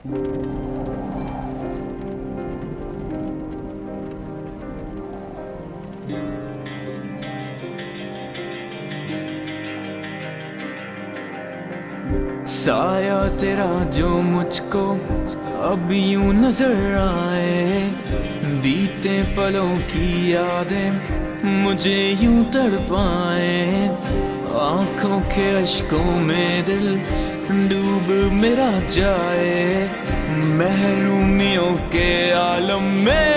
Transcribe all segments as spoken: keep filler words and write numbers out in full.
साया तेरा जो मुझको अब यूं नजर आए, बीते पलों की यादें मुझे यूं तड़पाए। आंखों के अश्कों में दिल डूब मेरा जाए, महरूमियों के आलम में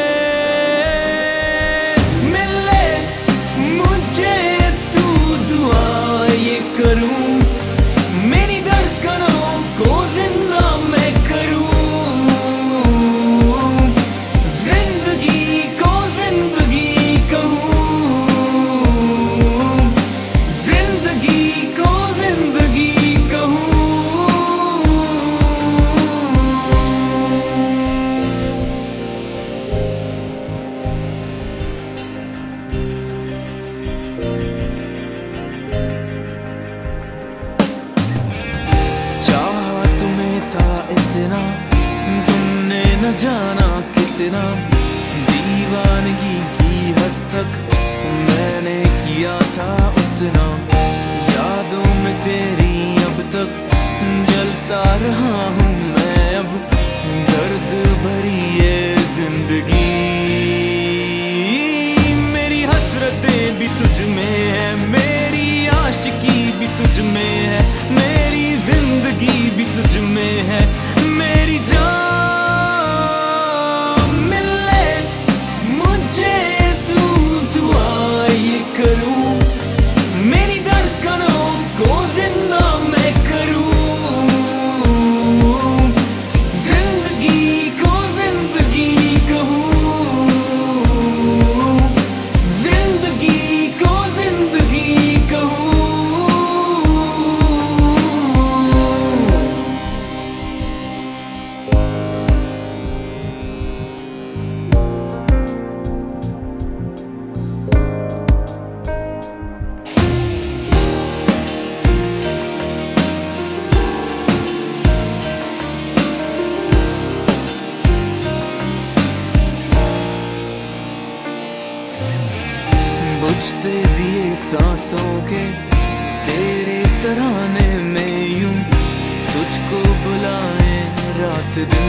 मिले मुझे तू दुआ ये करूं, मेरी धड़कनों को जिंदा मैं करूं, जिंदगी को जिंदगी कहूं, जिंदगी को जिंदगी कहूं। इतना तुमने न जाना कितना दीवानगी की हद तक मैंने किया था उतना, यादों में तेरी अब तक जलता रहा हूँ मैं, अब दर्द भरी ये जिंदगी। मेरी हसरतें भी तुझ में है, मेरी आशिकी भी तुझ में है, मेरी जिंदगी भी तुझ में है, मेरी जान मिले मुझे तू दुआ ये करूं, मेरी धड़कनों को जिंदा मैं करूं, जिंदगी को जिंदगी कहूं, जिंदगी को जिंदगी कहूं। बुझते दिए सांसों के तेरे सराहने में यूं तुझको बुलाए रात दिन,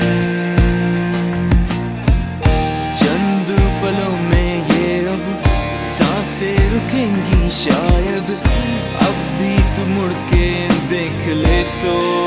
चंद पलों में ये अब सांसें रुकेंगी शायद, अब भी तू मुड़ के देख ले तो